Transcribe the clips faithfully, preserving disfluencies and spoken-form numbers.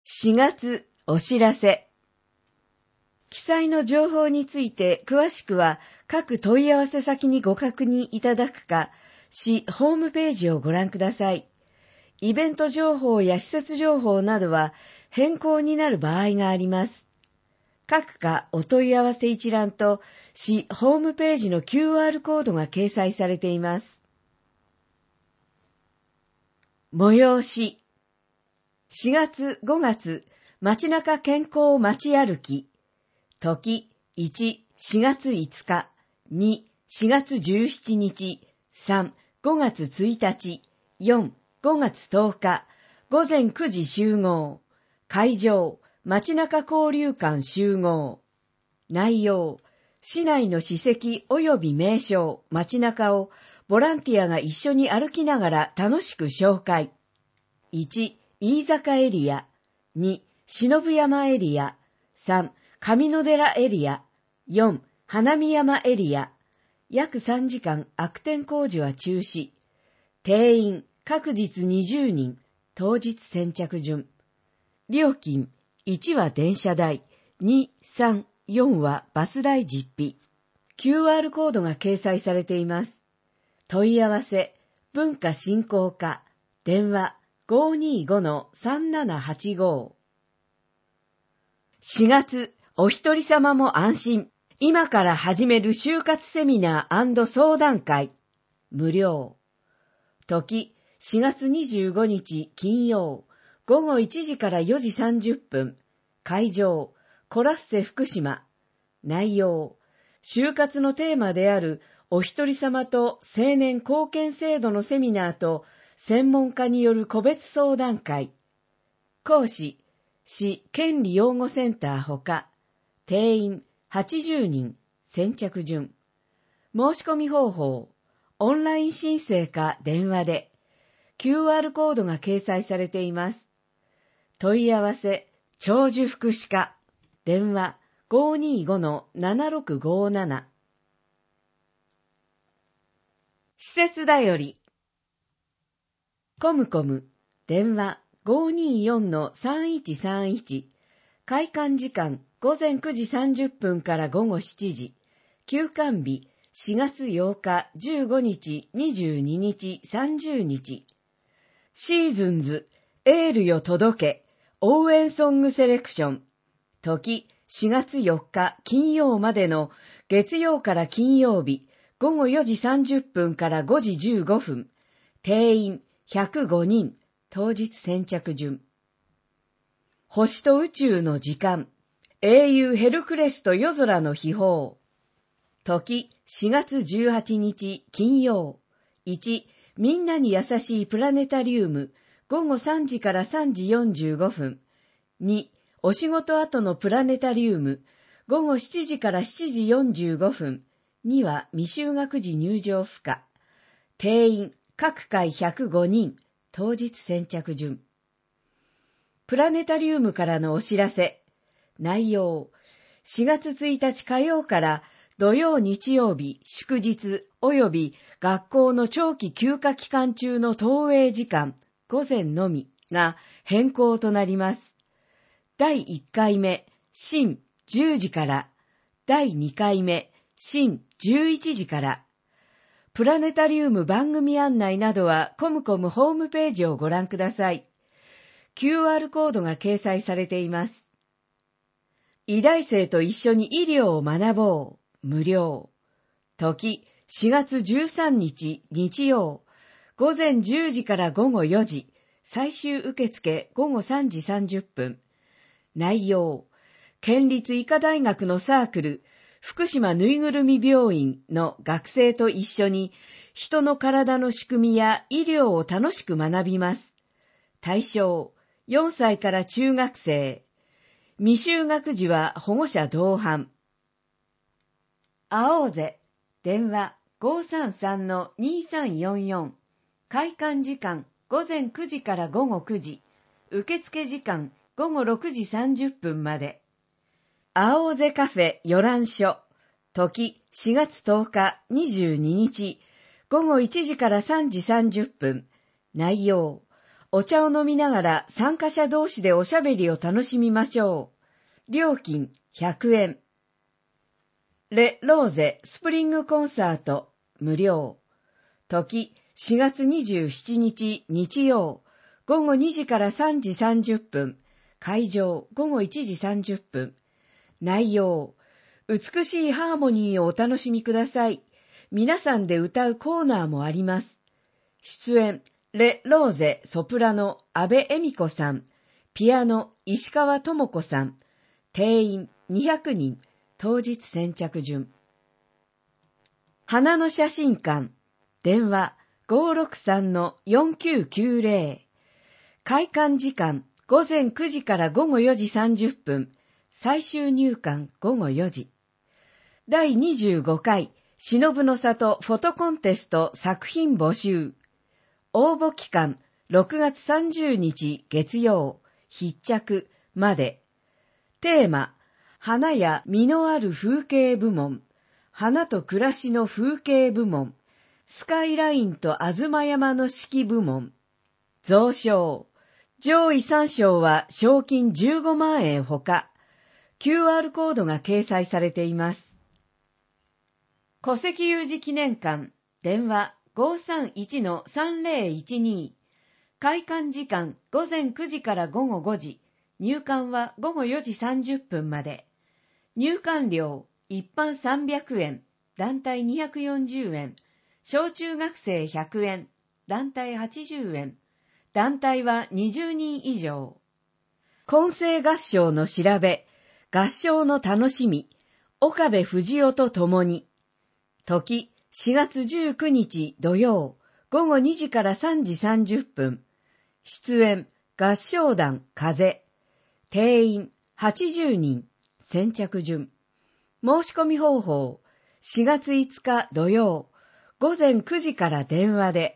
しがつお知らせ。記載の情報について詳しくは各問い合わせ先にご確認いただくか、市ホームページをご覧ください。イベント情報や施設情報などは変更になる場合があります。各課お問い合わせ一覧と市ホームページの キューアール コードが掲載されています。催し。しがつごがつ街中健康街歩き。時いち、しがついつか、に、しがつじゅうしちにち、さん、ごがつついたち、よん、ごがつとおか、ごぜんくじ集合。会場、街中交流館集合。内容、市内の史跡及び名称、街中をボランティアが一緒に歩きながら楽しく紹介。いち、飯坂エリア。に、忍山エリア。さん、上野寺エリア。よん、花見山エリア。約さんじかん悪天工事は中止。定員、各日にじゅうにん、当日先着順。料金、いちは電車代、に、さん、よんはバス代実費。キューアール コードが掲載されています。問い合わせ、文化振興課、電話 ごーにーごのさんななはちご。しがつ、お一人様も安心。今から始める就活セミナー&相談会。無料。時、しがつにじゅうごにち金曜、ごごいちじからよじさんじゅっぷん。会場、コラッセ福島。内容、就活のテーマであるお一人様と青年貢献制度のセミナーと専門家による個別相談会。講師、市権利養護センターほか。定員はちじゅうにん、先着順。申し込み方法、オンライン申請か電話で。キューアール コードが掲載されています。問い合わせ、長寿福祉課。電話 ごーにーごのななろくごーなな。施設だより。コムコム。電話 ごーにーよんのさんいちさんいち。開館時間ごぜんくじさんじゅっぷんからごごしちじ。休館日しがつようか、じゅうごにち、にじゅうににち、さんじゅうにち。シーズンズ、エールよ届け、応援ソングセレクション。時、しがつよっか金曜までの月曜から金曜日、ごごよじさんじゅっぷんからごじじゅうごふん。定員ひゃくごにん、当日先着順。星と宇宙の時間、英雄ヘルクレスと夜空の秘宝。時、しがつじゅうはちにち金曜。いち、みんなに優しいプラネタリウム、ごごさんじからさんじよんじゅうごふん。に、お仕事後のプラネタリウム、ごごしちじからしちじよんじゅうごふん。には未就学児入場不可。定員、各回ひゃくごにん、当日先着順。プラネタリウムからのお知らせ。内容、しがつついたち火曜から土曜日曜日祝日及び学校の長期休暇期間中の投影時間午前のみが変更となります。だいいっかいめ深じゅうじから、だいにかいめ深じゅういちじから。プラネタリウム番組案内などはコムコムホームページをご覧ください。キューアール コードが掲載されています。医大生と一緒に医療を学ぼう。無料。時、しがつじゅうさんにち日曜。ごぜんじゅうじからごごよじ。最終受付ごごさんじさんじゅっぷん。内容、県立医科大学のサークル、福島ぬいぐるみ病院の学生と一緒に人の体の仕組みや医療を楽しく学びます。対象、よんさいから中学生。未就学児は保護者同伴。会おうぜ。電話 ごーさんさんのにさんよんよん。開館時間ごぜんくじからごごくじ。受付時間ごごろくじさんじゅっぷんまで。会おうぜカフェ予覧所。時しがつとおかにじゅうににち。ごごいちじからさんじさんじゅっぷん。内容、 お茶を飲みながら参加者同士でおしゃべりを楽しみましょう。料金ひゃくえん。レ・ローゼスプリングコンサート無料。時しがつにじゅうしちにち日曜、ごごにじからさんじさんじゅっぷん、会場ごごいちじさんじゅっぷん。内容、美しいハーモニーをお楽しみください。皆さんで歌うコーナーもあります。出演、レ・ローゼソプラノ阿部恵美子さん、ピアノ石川智子さん、定員にひゃくにん、当日先着順。花の写真館、電話 ごーろくさんのよんきゅうきゅうぜろ。開館時間ごぜんくじからごごよじさんじゅっぷん、最終入館ごごよじ。だいにじゅうごかい、忍の里フォトコンテスト作品募集。応募期間ろくがつさんじゅうにち月曜、必着まで。テーマ、花や実のある風景部門、花と暮らしの風景部門、スカイラインと吾妻山の四季部門。贈賞。上位さんしょうは賞金じゅうごまんえんほか、キューアール コードが掲載されています。戸籍有事記念館、電話 ごーさんいちのさんぜろいちに。開館時間ごぜんくじからごごごじ、入館はごごよじさんじゅっぷんまで。入館料、一般さんびゃくえん、団体にひゃくよんじゅうえん、小中学生ひゃくえん、団体はちじゅうえん、団体はにじゅうにん以上。混声合唱の調べ、合唱の楽しみ、岡部藤夫と共に。時、しがつじゅうくにち土曜、ごごにじからさんじさんじゅっぷん。出演、合唱団風。定員、はちじゅうにん、先着順。申し込み方法、しがついつか土曜、ごぜんくじから電話で。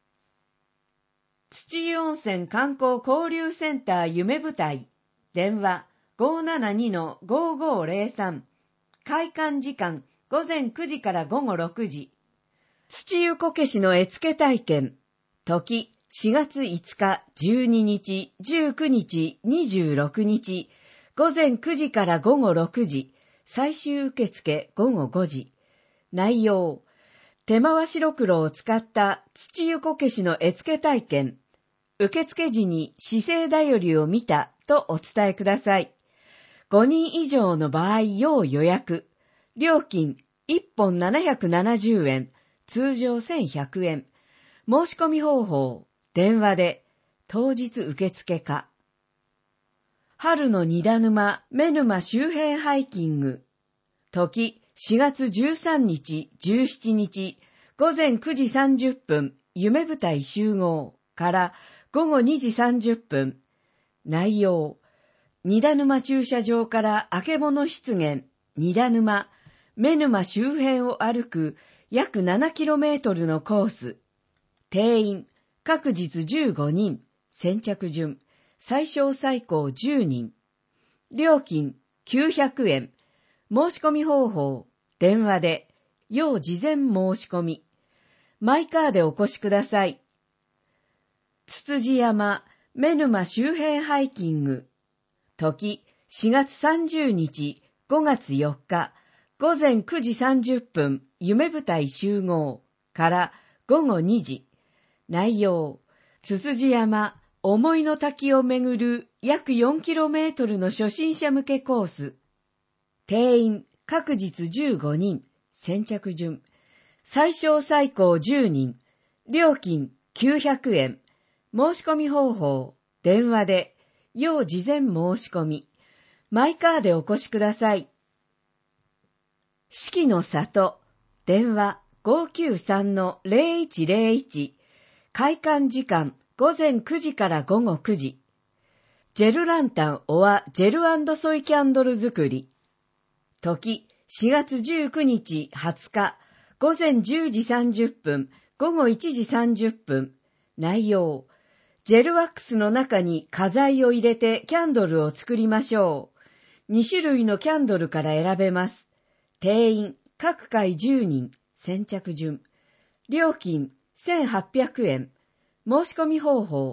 土湯温泉観光交流センター夢舞台、電話 ごーななにのごーごーぜろさん。開館時間ごぜんくじからごごろくじ。土湯こけしの絵付け体験、時しがついつかじゅうににちじゅうくにちにじゅうろくにち、ごぜんくじからごごろくじ、最終受付ごごごじ。内容、手回しろくろを使った土湯こけしの絵付け体験。受付時に姿勢だよりを見たとお伝えください。ごにん以上の場合要予約。料金いっぽんななひゃくななじゅうえん、通常せんひゃくえん。申し込み方法、電話で、当日受付か。春の荷田沼、目沼周辺ハイキング。時、しがつじゅうさんにち、じゅうしちにち、ごぜんくじさんじゅっぷん、夢舞台集合からごごにじさんじゅっぷん。内容、荷田沼駐車場からあけぼの湿原、荷田沼、目沼周辺を歩く約ななキロメートルのコース。定員、各日じゅうごにん、先着順、最小最高じゅうにん。料金きゅうひゃくえん。申し込み方法、電話で、要事前申し込み。マイカーでお越しください。つつじ山、目沼周辺ハイキング。時、しがつさんじゅうにち、ごがつよっか、ごぜんくじさんじゅっぷん、夢舞台集合からごごにじ。内容、つつじ山、思いの滝をめぐる約よんキロメートルの初心者向けコース。定員、各日じゅうごにん、先着順。最小最高じゅうにん。料金きゅうひゃくえん。申し込み方法、電話で、要事前申し込み。マイカーでお越しください。四季の里、電話 ごーきゅうさんのぜろいちぜろいち。開館時間ごぜんくじからごごくじ。ジェルランタンオアジェル&ソイキャンドル作り。時、しがつじゅうくにちはつか、ごぜんじゅうじさんじゅっぷん、ごごいちじさんじゅっぷん。内容、ジェルワックスの中に花材を入れてキャンドルを作りましょう。にしゅるいのキャンドルから選べます。定員、各回じゅうにん、先着順。料金、せんはっぴゃくえん。申し込み方法、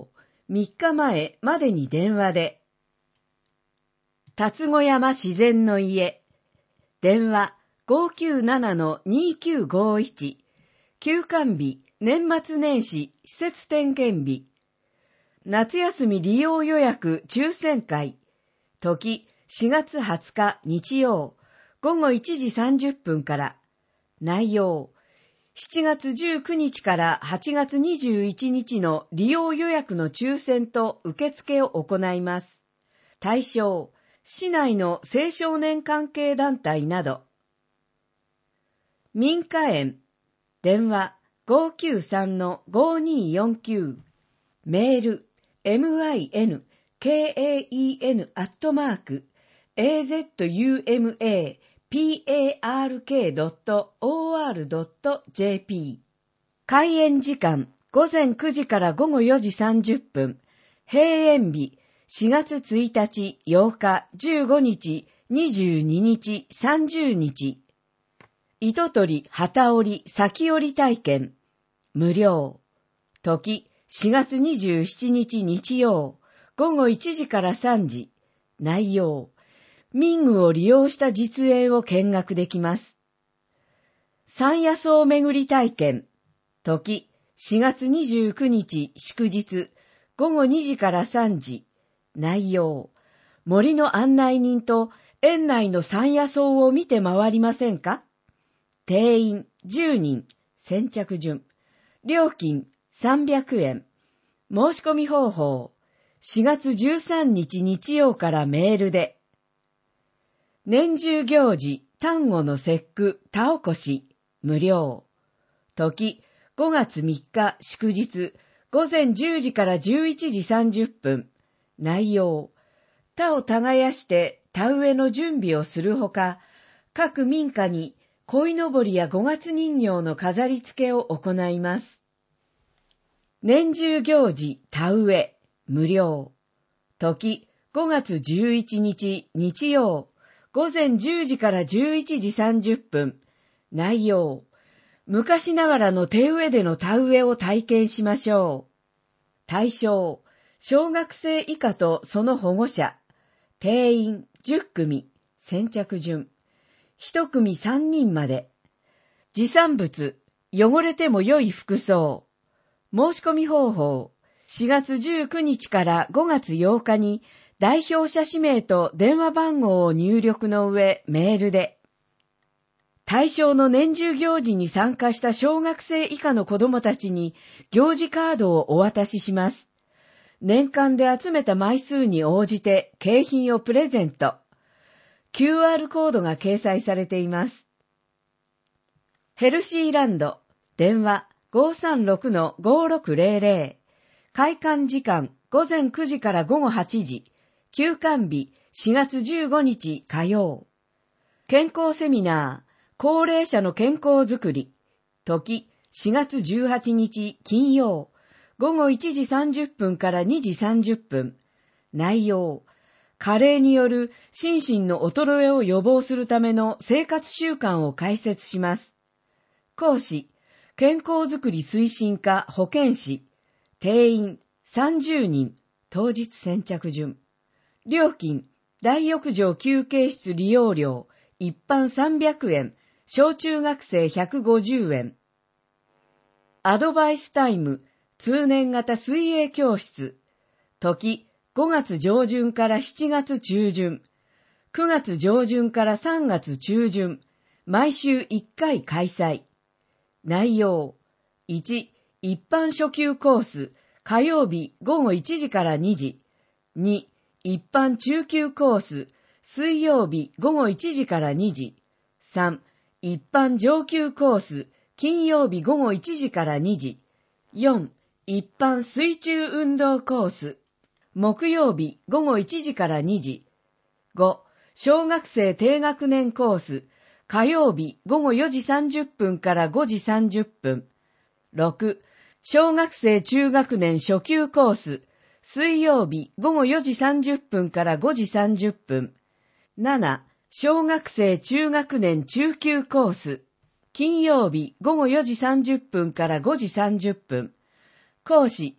みっかまえまでに電話で。辰子山自然の家。電話 ごーきゅうななのにーきゅうごいち。休館日、年末年始、施設点検日。夏休み利用予約抽選会。時、しがつはつか日曜、ごごいちじさんじゅっぷんから。内容、しちがつじゅうくにちからはちがつにじゅういちにちの利用予約の抽選と受付を行います。対象、市内の青少年関係団体など。民家園。電話 ごーきゅうさんのごーにーよんきゅう。メール ミンカエン アットマーク エーゼットユーエムエーピーエーアールケードットオーアールドットジェーピー。開園時間ごぜんくじからごごよじさんじゅっぷん。閉園日しがつついたち、ようか、じゅうごにち、にじゅうににち、さんじゅうにち。糸取り、旗織り、先織り体験。無料。時、しがつにじゅうしちにち日曜、ごごいちじからさんじ。内容。民具を利用した実演を見学できます。山野草巡り体験。時、しがつにじゅうくにち祝日、ごごにじからさんじ。内容。森の案内人と園内の山野草を見て回りませんか？定員じゅうにん、先着順。料金さんびゃくえん。申し込み方法。しがつじゅうさんにち日曜からメールで。年中行事、端午の節句、田起こし、無料。時、ごがつみっか祝日、ごぜんじゅうじからじゅういちじさんじゅっぷん。内容。田を耕して田植えの準備をするほか、各民家に鯉のぼりや五月人形の飾り付けを行います。年中行事、田植え、無料。時、ごがつじゅういちにち日曜、ごぜんじゅうじからじゅういちじさんじゅっぷん。内容。昔ながらの手植えでの田植えを体験しましょう。対象。小学生以下とその保護者。定員じゅっくみ、先着順。一組さんにんまで。持参物、汚れても良い服装。申し込み方法。しがつじゅうくにちからごがつようかに代表者氏名と電話番号を入力の上メールで。対象の年中行事に参加した小学生以下の子どもたちに行事カードをお渡しします。年間で集めた枚数に応じて景品をプレゼント。キューアール コードが掲載されています。ヘルシーランド、電話 ごーさんろくのごーろくぜろぜろ。開館時間ごぜんくじからごごはちじ。休館日しがつじゅうごにち火曜。健康セミナー、高齢者の健康づくり。時、しがつじゅうはちにち金曜。ごごいちじさんじゅっぷんからにじさんじゅっぷん。内容。加齢による心身の衰えを予防するための生活習慣を解説します。講師。健康づくり推進課保健師。定員さんじゅうにん。当日先着順。料金。大浴場休憩室利用料。一般さんびゃくえん。小中学生ひゃくごじゅうえん。アドバイスタイム。通年型水泳教室。時、ごがつじょうじゅんからしちがつちゅうじゅん。くがつじょうじゅんからさんがつちゅうじゅん。毎週いっかい開催。内容。いち、一般初級コース。火曜日ごごいちじからにじ。に、一般中級コース。水曜日ごごいちじからにじ。さん、一般上級コース。金曜日ごごいちじからにじ。よん、一般水中運動コース。木曜日ごごいちじからにじ。ご、小学生低学年コース。火曜日ごごよじさんじゅっぷんからごじさんじゅっぷん。ろく、小学生中学年初級コース。水曜日ごごよじさんじゅっぷんからごじさんじゅっぷん。なな、小学生中学年中級コース。金曜日ごごよじさんじゅっぷんからごじさんじゅっぷん。講師、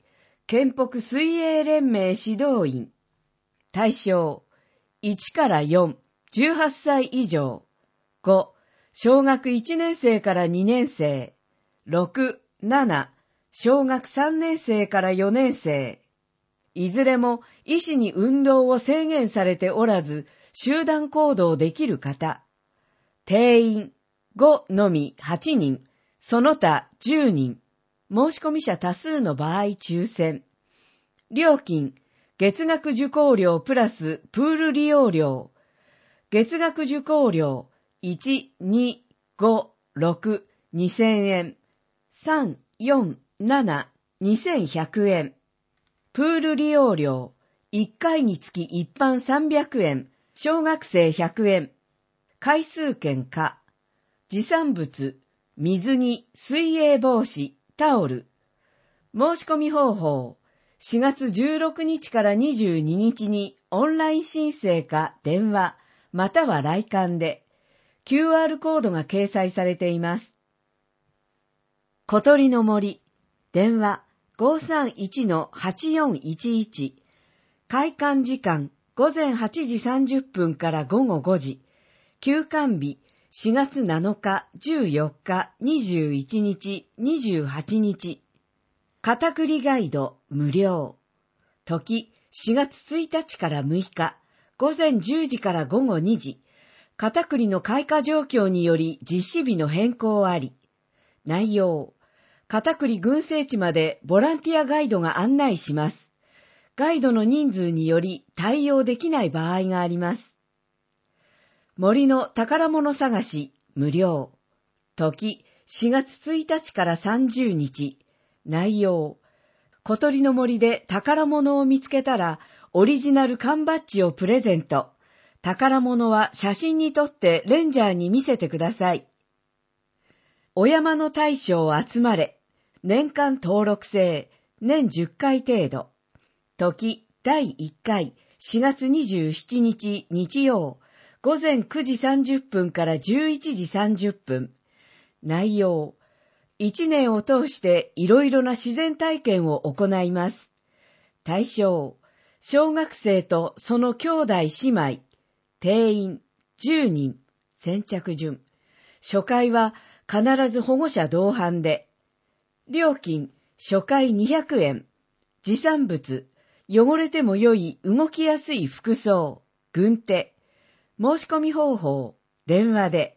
県北水泳連盟指導員。対象、いちからよん、じゅうはっさい以上。ご、小学いちねん生からにねん生。ろく、なな、小学さんねん生からよねん生。いずれも医師に運動を制限されておらず、集団行動できる方。定員ごのみはちにん、その他じゅうにん。申し込み者多数の場合抽選。料金、月額受講料プラスプール利用料。月額受講料いち、に、ご、ろく、にせんえん。さん、よん、なな、にせんひゃくえん。プール利用料、いっかいにつき一般さんびゃくえん、小学生ひゃくえん。回数券可。持参物、水着、水泳帽子、タオル。申し込み方法、しがつじゅうろくにちからにじゅうににちにオンライン申請か電話、または来館で、キューアール コードが掲載されています。小鳥の森、電話 ごーさんいちのはちよんいちいち、開館時間ごぜんはちじさんじゅっぷんからごごごじ、休館日しがつなのか、じゅうよっか、にじゅういちにち、にじゅうはちにち。片栗ガイド無料。時しがつついたちからむいか、ごぜんじゅうじからごごにじ。片栗の開花状況により実施日の変更あり。内容、片栗群生地までボランティアガイドが案内します。ガイドの人数により対応できない場合があります。森の宝物探し無料。時しがつついたちからさんじゅうにち。内容、小鳥の森で宝物を見つけたらオリジナル缶バッジをプレゼント。宝物は写真に撮ってレンジャーに見せてください。お山の大将集まれ。年間登録制。年じゅっかい程度。時だいいっかいしがつにじゅうしちにち日曜。ごぜんくじさんじゅっぷんからじゅういちじさんじゅっぷん。内容、一年を通していろいろな自然体験を行います。対象、小学生とその兄弟姉妹。定員じゅうにん。先着順。初回は必ず保護者同伴で。料金、初回にひゃくえん。持参物、汚れても良い動きやすい服装、軍手。申し込み方法、電話で。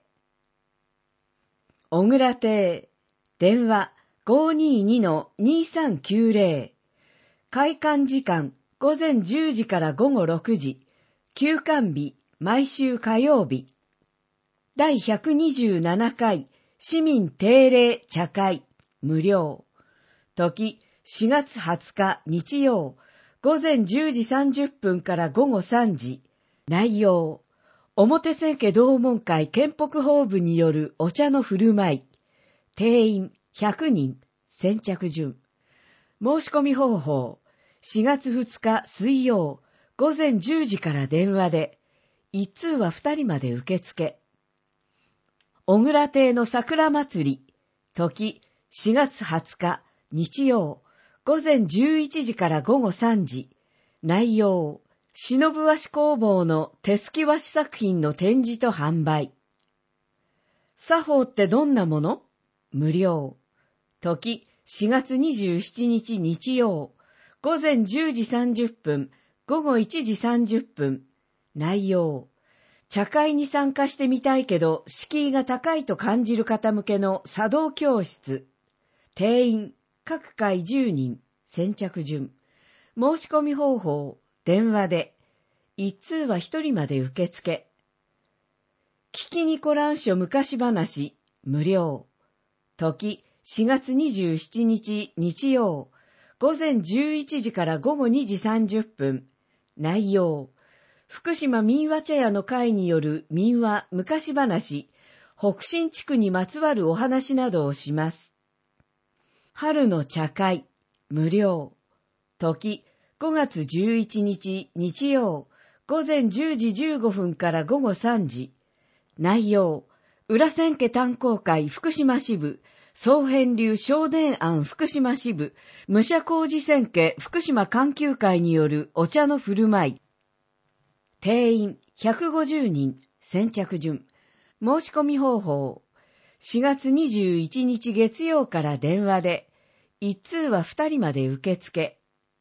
小倉邸、電話 ごーにーにのにさんきゅうぜろ。開館時間ごぜんじゅうじからごごろくじ。休館日、毎週火曜日。だいひゃくにじゅうななかい市民定例茶会、無料。時しがつはつか日曜。ごぜんじゅうじさんじゅっぷんからごごさんじ。内容、表千家同門会県北法部によるお茶の振る舞い。定員ひゃくにん。先着順。申し込み方法。しがつふつか水曜。ごぜんじゅうじから電話で。一通はふたりまで受付。小倉邸の桜祭り。時しがつはつか日曜。ごぜんじゅういちじからごごさんじ。内容、忍ぶ和紙工房の手すき和紙作品の展示と販売。作法ってどんなもの？無料。時しがつにじゅうしちにち日曜。ごぜんじゅうじさんじゅっぷん、ごごいちじさんじゅっぷん。内容、茶会に参加してみたいけど敷居が高いと感じる方向けの茶道教室。定員各回じゅうにん。先着順。申し込み方法、電話で。一通は一人まで受付。聞きにこらんしょ昔話、無料。時しがつにじゅうしちにち日曜。ごぜんじゅういちじからごごにじさんじゅっぷん。内容、福島民話茶屋の会による民話昔話、北信地区にまつわるお話などをします。春の茶会、無料。時ごがつじゅういちにち日曜。ごぜんじゅうじじゅうごふんからごごさんじ。内容、裏千家炭鉱会福島支部総編流少年庵福島支部武者工事選家福島環球会によるお茶の振る舞い。定員ひゃくごじゅうにん、先着順。申し込み方法。しがつにじゅういちにち月曜から電話で、一通はふたりまで受付。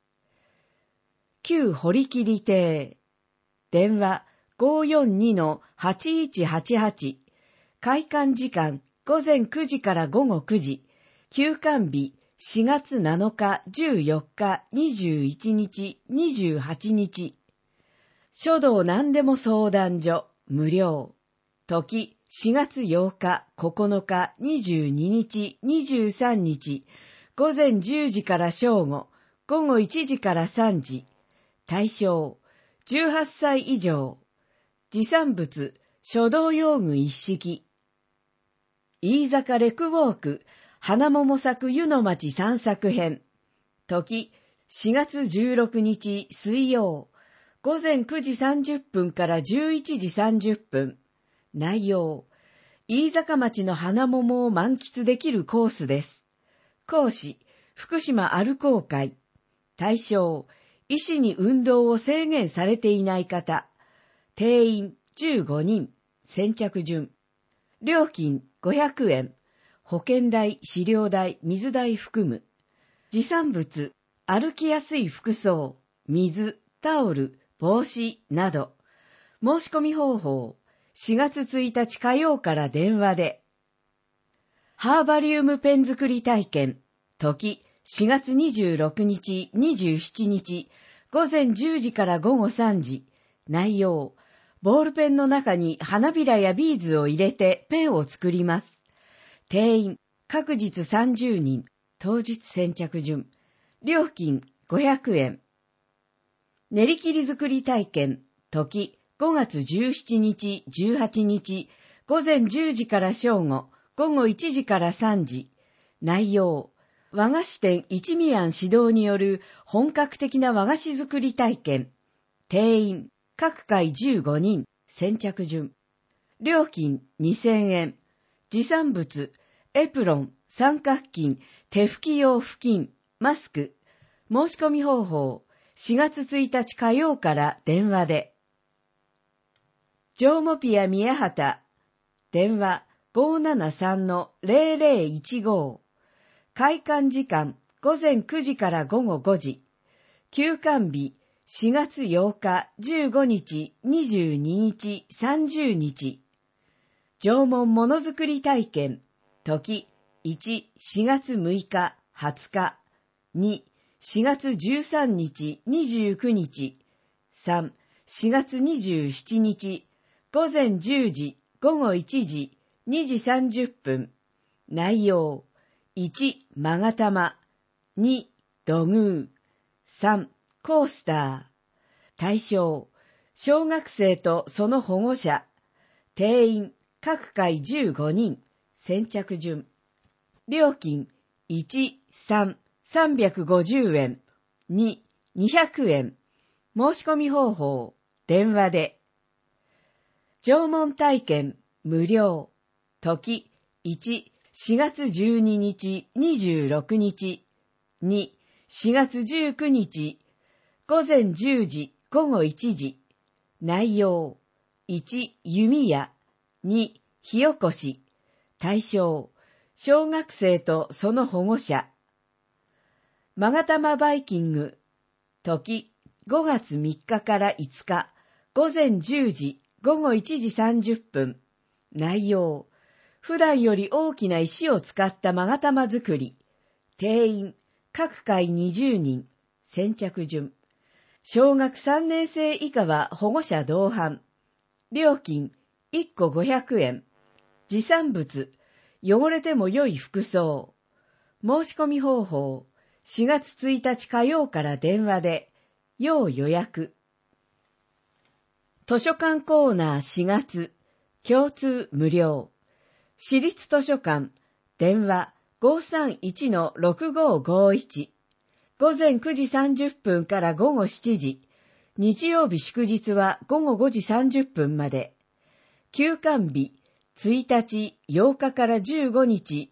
旧堀切邸。電話 ごーよんにのはちいちはちはち。開館時間ごぜんくじからごごくじ。休館日しがつなのか、じゅうよっか、にじゅういちにち、にじゅうはちにち。書道何でも相談所、無料。時、しがつようか、ここのか、にじゅうににち、にじゅうさんにち。ごぜんじゅうじから正午、ごごいちじからさんじ。対象、じゅうはっさい以上。持参物、書道用具一式。飯坂レクウォーク、花桃作湯の町散策編。時、しがつじゅうろくにち水曜、ごぜんくじさんじゅっぷんからじゅういちじさんじゅっぷん。内容、飯坂町の花桃を満喫できるコースです。講師、福島アルコー会。対象、医師に運動を制限されていない方。定員じゅうごにん、先着順。料金ごひゃくえん。保険代、飼料代、水代含む。持参物、歩きやすい服装、水、タオル、帽子など。申し込み方法、しがつついたち火曜から電話で。ハーバリウムペン作り体験。時、しがつにじゅうろくにち、にじゅうしちにち、ごぜんじゅうじからごごさんじ。内容、ボールペンの中に花びらやビーズを入れてペンを作ります。定員、各日さんじゅうにん、当日先着順。料金ごひゃくえん。練り切り作り体験。時、ごがつじゅうしちにち、じゅうはちにち、ごぜんじゅうじから正午、ごごいちじからさんじ。内容、和菓子店一味庵指導による本格的な和菓子作り体験。定員、各回じゅうごにん、先着順。料金にせんえん。持参物、エプロン、三角巾、手拭き用布巾、マスク。申し込み方法、しがつついたち火曜から電話で。ジョーモピア宮畑。電話 ごーななさんのぜろぜろいちご。開館時間ごぜんくじからごごごじ。休館日しがつようか、じゅうごにち、にじゅうににち、さんじゅうにち。縄文ものづくり体験。時、いち、しがつむいか、はつか。に、しがつじゅうさんにち、にじゅうくにち。さん、しがつにじゅうしちにち、ごぜんじゅうじ、ごごいちじ、にじさんじゅっぷん。内容、いち、まがたま。に、土偶。さん、コースター。対象、小学生とその保護者。定員、各回じゅうごにん。先着順。料金、いち、さん、さんびゃくごじゅうえん。に、にひゃくえん。申し込み方法、電話で。縄文体験、無料。時、いち、しがつじゅうににち、にじゅうろくにち。に、しがつじゅうくにち、ごぜんじゅうじ、ごごいちじ。内容、いち、弓矢。に、火起こし。対象、小学生とその保護者。まがたまバイキング。時、ごがつみっかからいつか、ごぜんじゅうじ、ごごいちじさんじゅっぷん。内容、普段より大きな石を使ったまがたま作り。定員、各回にじゅうにん。先着順。小学さんねんせい以下は保護者同伴。料金、いっこごひゃくえん。持参物、汚れても良い服装。申し込み方法、しがつついたち火曜から電話で。要予約。図書館コーナーしがつ、共通無料。私立図書館、電話 ごーさんいちのろくごーごーいち。ごぜんくじさんじゅっぷんからごごしちじ。日曜日祝日はごごごじさんじゅっぷんまで。休館日、ついたち、ようかからじゅうごにち。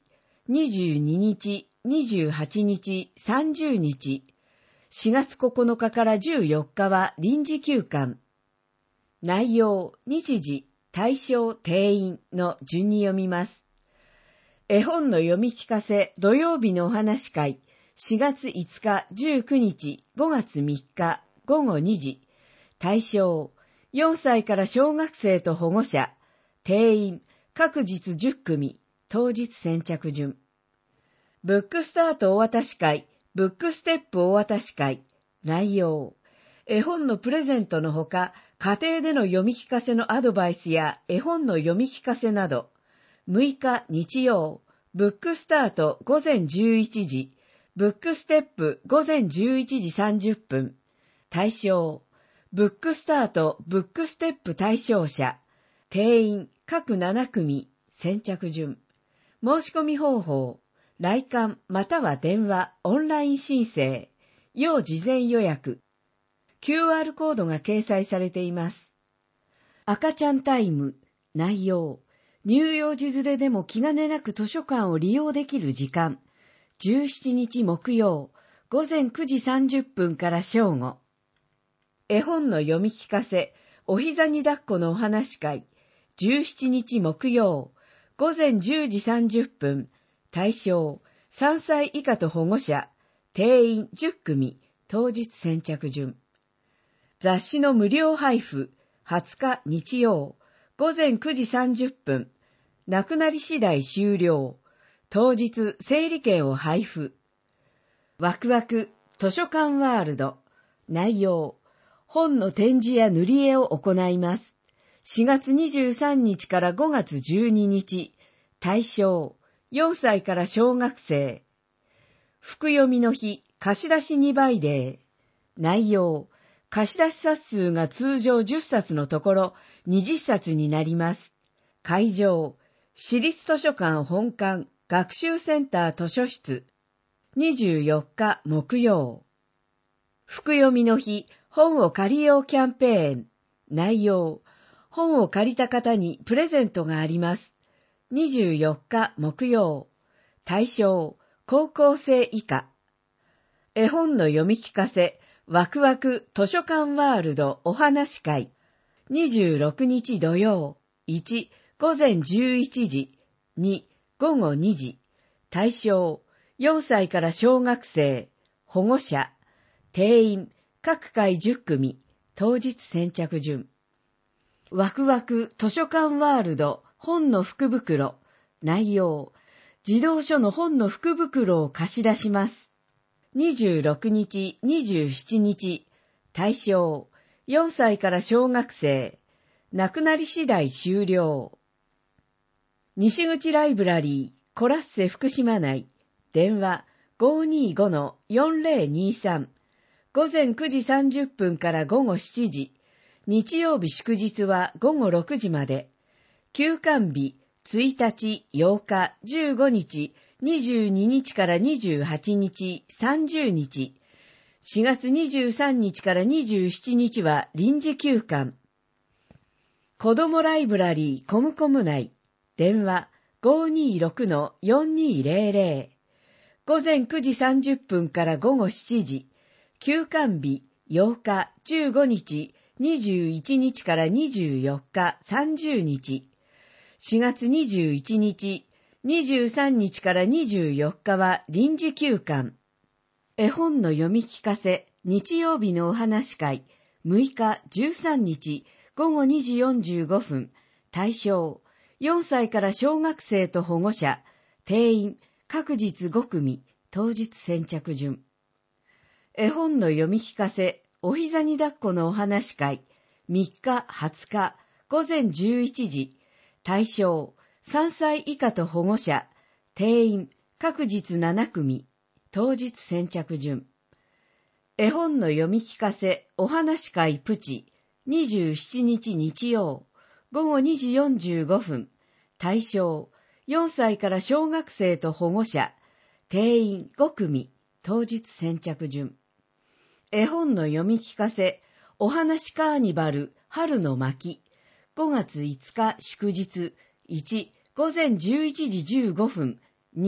にじゅうににち、にじゅうはちにち、さんじゅうにち、しがつここのかからじゅうよっかは臨時休館。内容、日時、対象、定員の順に読みます。絵本の読み聞かせ土曜日のお話会、しがついつか、じゅうくにち、ごがつみっか、ごごにじ。対象、よんさいから小学生と保護者。定員、各日じゅっくみ。当日先着順。ブックスタートお渡し会、ブックステップお渡し会。内容、絵本のプレゼントのほか、家庭での読み聞かせのアドバイスや絵本の読み聞かせなど、むいか日曜、ブックスタートごぜんじゅういちじ、ブックステップごぜんじゅういちじさんじゅっぷん。対象、ブックスタートブックステップ対象者。定員各ななくみ。先着順。申し込み方法、来館または電話、オンライン申請、要事前予約。キューアール コードが掲載されています。赤ちゃんタイム、内容、乳幼児連れでも気兼ねなく図書館を利用できる時間、じゅうしちにち木曜、ごぜんくじさんじゅっぷんから正午。絵本の読み聞かせ、お膝に抱っこのお話会、じゅうしちにち木曜、ごぜんじゅうじさんじゅっぷん、対象、さんさい以下と保護者、定員じゅっくみ、当日先着順。雑誌の無料配布、はつか日曜、ごぜんくじさんじゅっぷん、なくなり次第終了、当日整理券を配布。ワクワク図書館ワールド、内容、本の展示や塗り絵を行います。しがつにじゅうさんにちからごがつじゅうににち、対象、よんさいから小学生。福読みの日、貸し出しにばいデー。内容、貸し出し冊数が通常じゅっさつのところにじゅっさつになります。会場、市立図書館本館学習センター図書室。にじゅうよっか木曜。福読みの日、本を借りようキャンペーン。内容、本を借りた方にプレゼントがあります。にじゅうよっか木曜。対象、高校生以下。絵本の読み聞かせ、ワクワク図書館ワールドお話会。にじゅうろくにち土曜。いち、ごぜんじゅういちじ。に、ごごにじ。対象、よんさいから小学生。保護者。定員、各回じゅっくみ。当日先着順。ワクワク図書館ワールド本の福袋。内容、児童書の本の福袋を貸し出します。にじゅうろくにち、にじゅうしちにち。対象、よんさいから小学生。なくなり次第終了。西口ライブラリー、コラッセ福島内。電話 ごにーごのよんぜろにさん。ごぜんくじさんじゅっぷんからごごしちじ。日曜日祝日はごごろくじまで。休館日、ついたち、ようか、じゅうごにち、にじゅうににちからにじゅうはちにち、さんじゅうにち。しがつにじゅうさんにちからにじゅうしちにちは臨時休館。子どもライブラリーコムコム内。電話 ごにーろくのよんにーぜろぜろ。ごぜんくじさんじゅっぷんからごごしちじ。休館日ようか、じゅうごにち、にじゅういちにちからにじゅうよっか、さんじゅうにち。しがつにじゅういちにち、にじゅうさんにちからにじゅうよっかは臨時休館。絵本の読み聞かせ、日曜日のお話会、むいかじゅうさんにち、ごごにじよんじゅうごふん。対象、よんさいから小学生と保護者。定員、各日ごくみ。当日先着順。絵本の読み聞かせ、お膝に抱っこのお話会、みっかはつか、ごぜんじゅういちじ。対象、さんさい以下と保護者。定員、各日ななくみ。当日先着順。絵本の読み聞かせ、お話会プチ。にじゅうしちにち日曜。ごごにじよんじゅうごふん。対象、よんさいから小学生と保護者。定員ごくみ。当日先着順。絵本の読み聞かせ、お話カーニバル春の巻。ごがついつか祝日。いち、ごぜんじゅういちじじゅうごふん。に、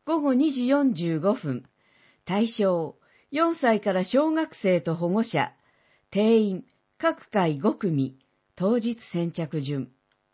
ごごにじよんじゅうごふん。対象、よんさいから小学生と保護者。定員、各回ごくみ。当日先着順。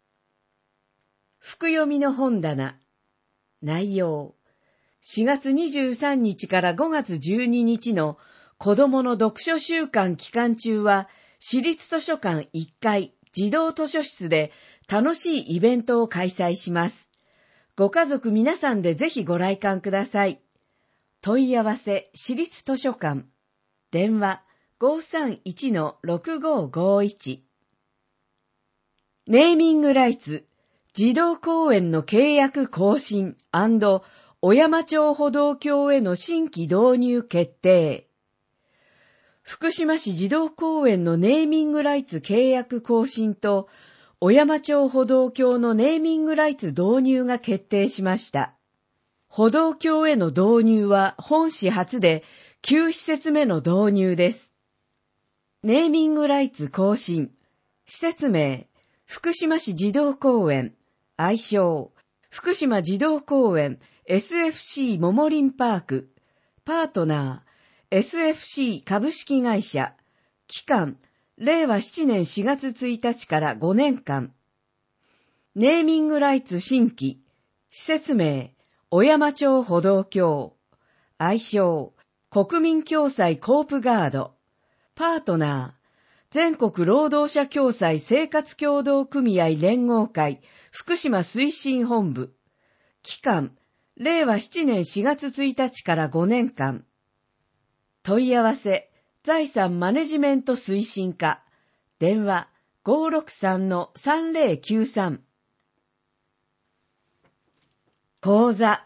福読みの本棚。内容。しがつにじゅうさんにちからごがつじゅうににちの子どもの読書週間期間中は、市立図書館いっかい児童図書室で楽しいイベントを開催します。ご家族皆さんでぜひご来館ください。問い合わせ市立図書館。電話 ごーさんいちのろくごーごーいち。ネーミングライツ児童公園の契約更新&小山町歩道橋への新規導入決定。福島市児童公園のネーミングライツ契約更新と小山町歩道橋のネーミングライツ導入が決定しました。歩道橋への導入は本市初できゅう施設目の導入です。ネーミングライツ更新。施設名、福島市児童公園。愛称、福島児童公園 エスエフシー ももりんパーク。パートナー、エスエフシー 株式会社。期間、れいわしちねんしがつついたちからごねんかん。ネーミングライツ新規。施設名、小山町歩道橋。愛称、国民共済コープガード。パートナー、全国労働者共済生活協同組合連合会福島推進本部。期間、れいわしちねんしがつついたちからごねんかん。問い合わせ、財産マネジメント推進課。電話 ごーろくさんのさんぜろきゅうさん。講座。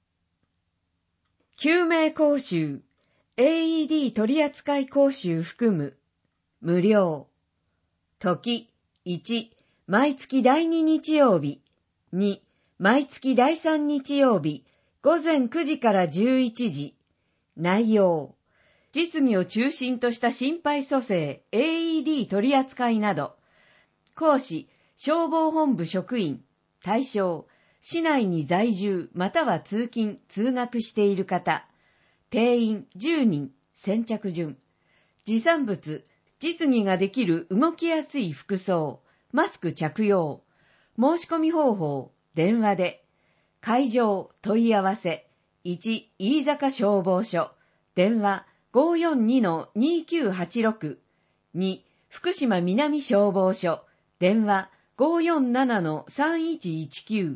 救命講習、エーイーディー 取扱講習含む。無料。時、いち、毎月だいに日曜日。に、毎月だいさん日曜日、ごぜんくじからじゅういちじ。内容。実技を中心とした心肺蘇生 エーイーディー 取扱いなど。講師、消防本部職員。対象、市内に在住または通勤・通学している方。定員じゅうにん、先着順。持参物、実技ができる動きやすい服装、マスク着用。申し込み方法、電話で。会場、問い合わせ。いち、飯坂消防署。電話 ごーよんにのにきゅうはちろく。に、福島南消防署。電話 ごーよんななのさんいちいちきゅう。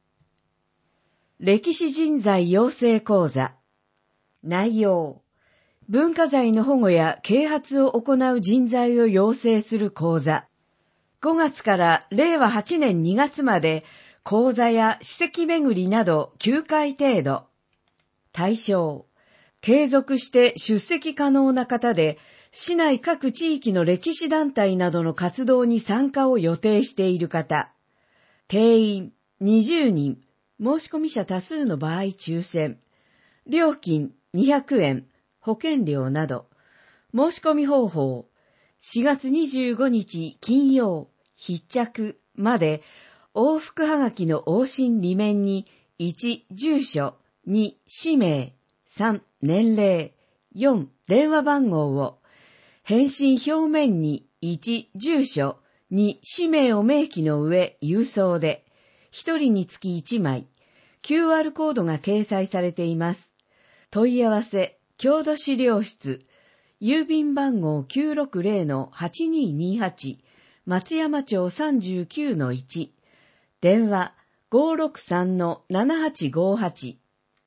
歴史人材養成講座。内容。文化財の保護や啓発を行う人材を養成する講座。ごがつかられいわはちねんにがつまで講座や史跡巡りなどきゅうかい程度。対象。継続して出席可能な方で、市内各地域の歴史団体などの活動に参加を予定している方。定員にじゅうにん。申し込み者多数の場合抽選。料金にひゃくえん。保険料など。申し込み方法。しがつにじゅうごにち金曜、必着まで、往復はがきの往診裏面に、いち、住所、に、氏名、さん、年齢、よん、電話番号を、返信表面に、いち、住所、に、氏名を明記の上、郵送で、ひとりにつきいちまい、キューアール コードが掲載されています。問い合わせ、郷土資料室、郵便番号 きゅうろくぜろのはちにーにーはち、松山町 さんじゅうきゅうのいち、電話 ごーろくさんのななはちごーはち。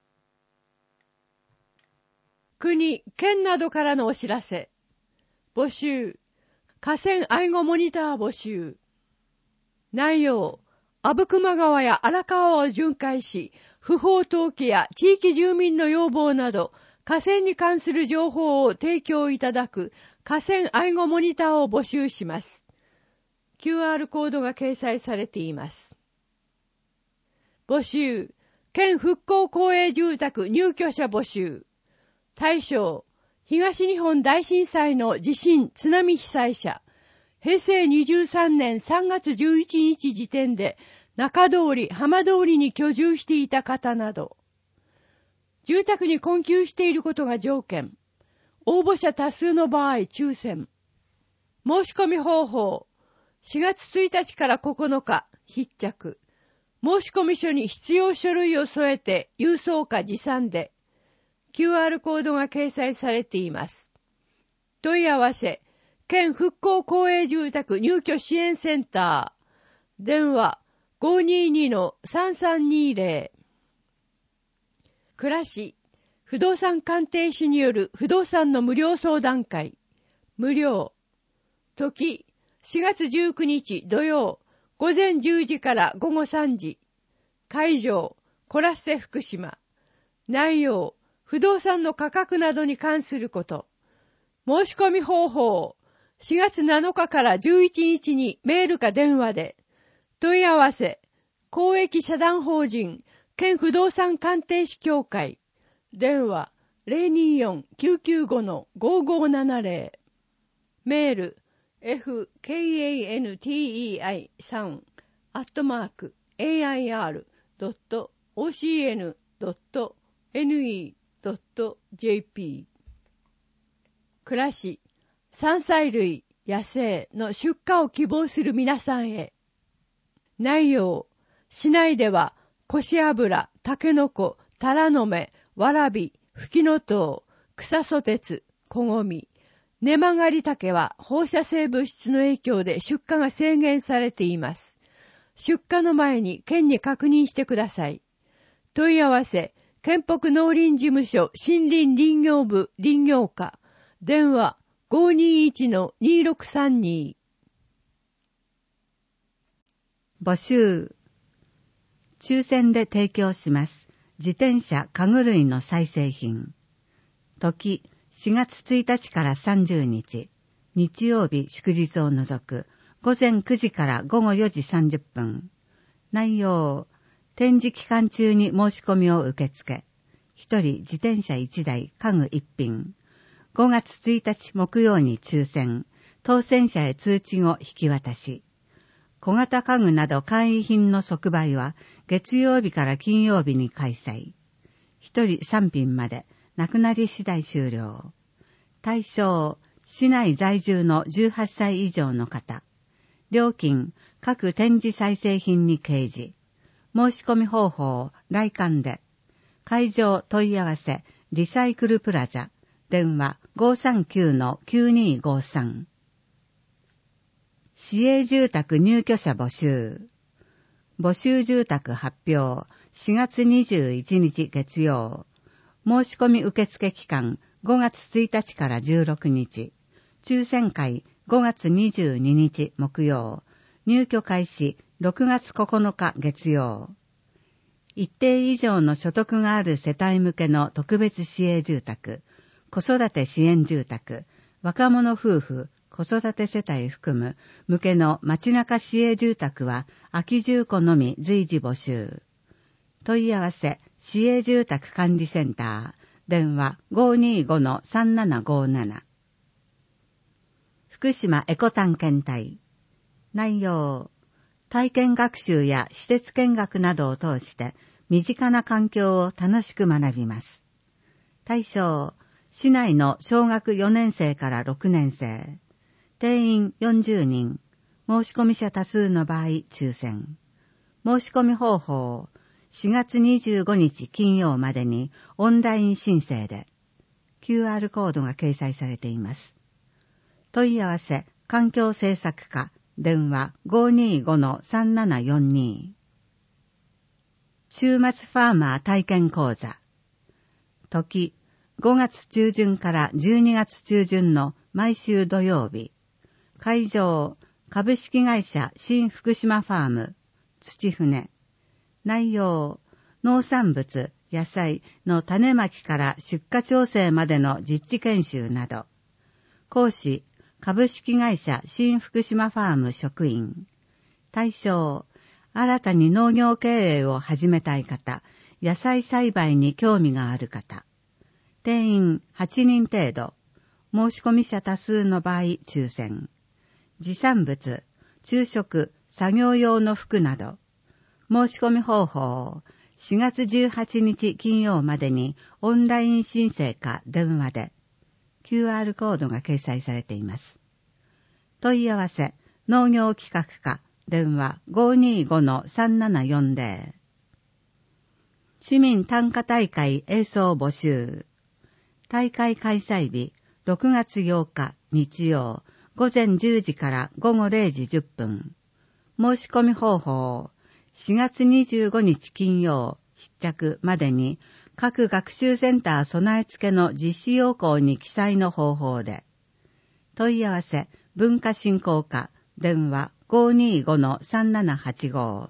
国、県などからのお知らせ。募集。河川愛護モニター募集。内容。阿武隈川や荒川を巡回し、不法投棄や地域住民の要望など、河川に関する情報を提供いただく河川愛護モニターを募集します。キューアール コードが掲載されています。募集。県復興公営住宅入居者募集。対象。東日本大震災の地震津波被災者。へいせいにじゅうさんねんさんがつじゅういちにち時点で中通り、浜通りに居住していた方など。 住宅に困窮していることが条件。応募者多数の場合、抽選。申し込み方法。しがつついたちからここのか、必着。申し込み書に必要書類を添えて、郵送か持参で。キューアール コードが掲載されています。問い合わせ。県復興公営住宅入居支援センター。電話 ごーにーにーのさんさんにーぜろ。暮らし。不動産鑑定士による不動産の無料相談会。無料。時。しがつじゅうくにち土曜。午前じゅうじから午後さんじ。会場。コラッセ福島。内容。不動産の価格などに関すること。申し込み方法。しがつなのかからじゅういちにちにメールか電話で。問い合わせ。公益社団法人県不動産鑑定士協会。電話 ゼロにーよん きゅうきゅうご ごーごーななぜろ。メール エフケーエーエヌティーイーアイスリー アットマーク エーアイアール ドット オーシーエヌ ドット エヌイー ドット ジェーピー。暮らし、山菜類、野生の出荷を希望する皆さんへ。内容、市内では、こし油、たけのこ、たらの芽、わらび、ふきのとう、草ソテツ、こごみ、根曲がり竹は放射性物質の影響で出荷が制限されています。出荷の前に県に確認してください。問い合わせ、県北農林事務所森林林業部林業課。電話 ごーにーいちのにーろくさんにー。募集。抽選で提供します。自転車家具類の再生品。時、しがつついたちからさんじゅうにち。日曜日祝日を除く。午前くじから午後よじさんじゅっぷん。内容。展示期間中に申し込みを受け付け。ひとり自転車いちだい、家具いっぴん。ごがつついたち木曜に抽選。当選者へ通知後引き渡し。小型家具など簡易品の即売は月曜日から金曜日に開催。ひとりさんぴんまで、なくなり次第終了。対象、市内在住のじゅうはっさい以上の方。料金、各展示再生品に掲示。申し込み方法、来館で。会場問い合わせ、リサイクルプラザ。電話 ごーさんきゅうのきゅうにーごーさん。市営住宅入居者募集。募集住宅発表。しがつにじゅういちにち月曜。申し込み受付期間ごがつついたちからじゅうろくにち。抽選会ごがつにじゅうににち木曜。入居開始ろくがつここのか月曜。一定以上の所得がある世帯向けの特別市営住宅、子育て支援住宅、若者夫婦、子育て世帯含む向けの街中市営住宅は空き住戸のみ随時募集。問い合わせ、市営住宅管理センター、電話 ごーにーごのさんななごーなな。福島エコ探検隊。内容、体験学習や施設見学などを通して身近な環境を楽しく学びます。対象、市内の小学よねんせいからろくねんせい。定員よんじゅうにん。申し込み者多数の場合抽選。申し込み方法、しがつにじゅうごにち金曜までにオンライン申請で キューアール コードが掲載されています。問い合わせ、環境政策課、電話 ごーにーごのさんななよんに。週末ファーマー体験講座。時、ごがつちゅうじゅんからじゅうにがつちゅうじゅんの毎週土曜日。会場、株式会社新福島ファーム、土船。内容、農産物、野菜の種まきから出荷調整までの実地研修など。講師、株式会社新福島ファーム職員。対象、新たに農業経営を始めたい方、野菜栽培に興味がある方。定員はちにん程度。申し込み者多数の場合抽選。持参物、昼食、作業用の服など。申し込み方法、 しがつじゅうはちにち金曜までにオンライン申請か電話で キューアール コードが掲載されています。問い合わせ農業企画課電話 ごーにーごのさんななよんぜろ 市民短歌大会演奏募集。大会開催日ろくがつようか日曜午前じゅうじから午後れいじじゅっぷん。申し込み方法しがつにじゅうごにち金曜必着までに各学習センター備え付けの実施要項に記載の方法で。問い合わせ文化振興課電話 ごーにーごのさんななはちご。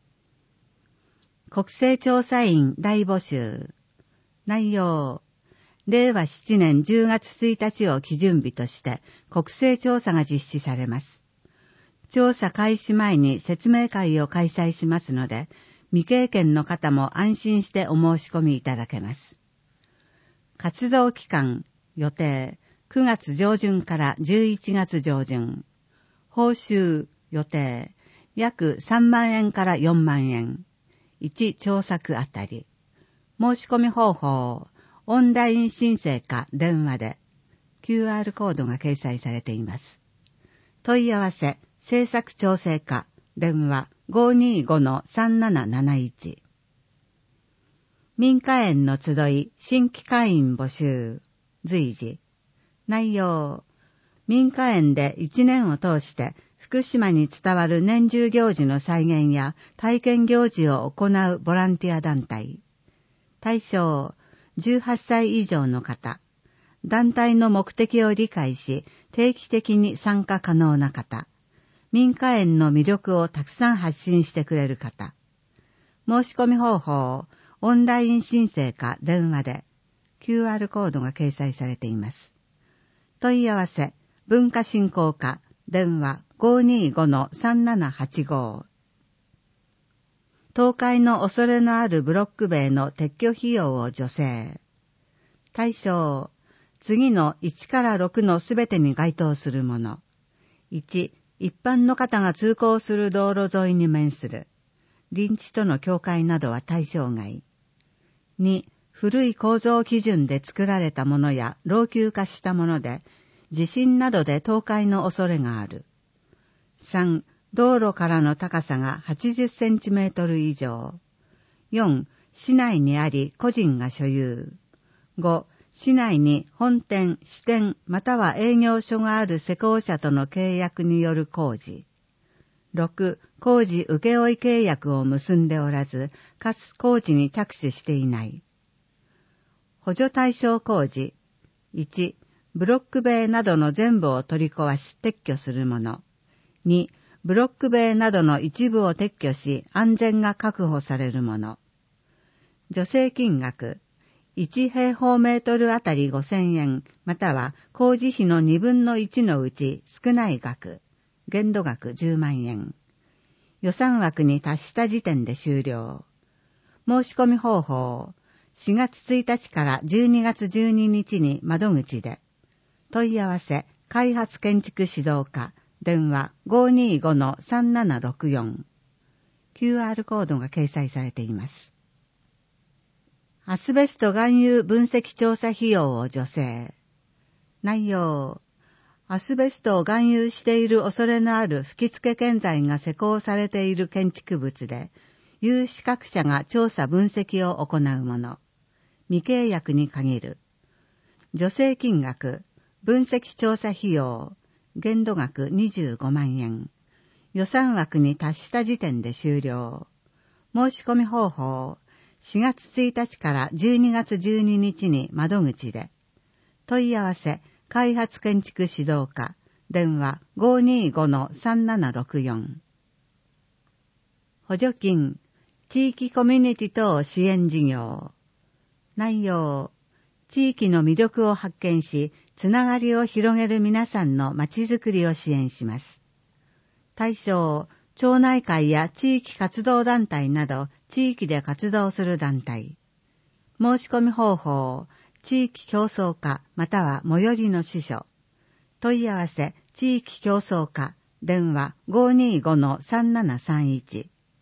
国勢調査員大募集。内容。れいわしちねんじゅうがつついたちを基準日として国勢調査が実施されます。調査開始前に説明会を開催しますので、未経験の方も安心してお申し込みいただけます。活動期間、予定、くがつ上旬からじゅういちがつ上旬。報酬、予定、約さんまんえんからよんまんえん。いち調作あたり。申し込み方法、オンライン申請か電話で キューアール コードが掲載されています。問い合わせ政策調整課電話 ごーにーごのさんなななないち。民家園の集い新規会員募集。随時。内容。民家園でいちねんを通して福島に伝わる年中行事の再現や体験行事を行うボランティア団体。対象じゅうはっさい以上の方。団体の目的を理解し定期的に参加可能な方。民家園の魅力をたくさん発信してくれる方。申し込み方法、オンライン申請か電話で キューアール コードが掲載されています。問い合わせ、文化振興課電話 ごーにーごのさんななはちご。倒壊の恐れのあるブロック塀の撤去費用を助成。対象、次のいちからろくのすべてに該当するもの。いち、一般の方が通行する道路沿いに面する。臨地との境界などは対象外。に、古い構造基準で作られたものや老朽化したもので、地震などで倒壊の恐れがある。さん、道路からの高さがはちじゅっセンチメートル以上。よん、市内にあり個人が所有。ご、市内に本店、支店または営業所がある施工者との契約による工事。ろく、工事請負契約を結んでおらず、かつ工事に着手していない。補助対象工事。いち、ブロック塀などの全部を取り壊し撤去するもの。に、ブロック塀などの一部を撤去し安全が確保されるもの。助成金額。いちへいほうメートルあたりごせんえん、または工事費のにぶんのいちのうち少ない額。限度額じゅうまんえん。予算枠に達した時点で終了。申し込み方法。しがつついたちからじゅうにがつじゅうににちに窓口で。問い合わせ、開発建築指導課。電話 ごーにーごのさんななろくよん。キューアール コードが掲載されています。アスベスト含有分析調査費用を助成。内容。アスベストを含有している恐れのある吹き付け建材が施工されている建築物で、有資格者が調査分析を行うもの。未契約に限る。助成金額、分析調査費用。限度額にじゅうごまんえん。予算枠に達した時点で終了。申し込み方法。しがつついたちからじゅうにがつじゅうににちに窓口で。問い合わせ、開発建築指導課。電話 ごーにーごのさんななろくよん。補助金。地域コミュニティ等支援事業。内容。地域の魅力を発見し、つながりを広げる皆さんのまちづくりを支援します。対象、町内会や地域活動団体など地域で活動する団体。申し込み方法、地域共創課または最寄りの支所。問い合わせ、地域共創課、電話 ごーにーごのさんななさんいち。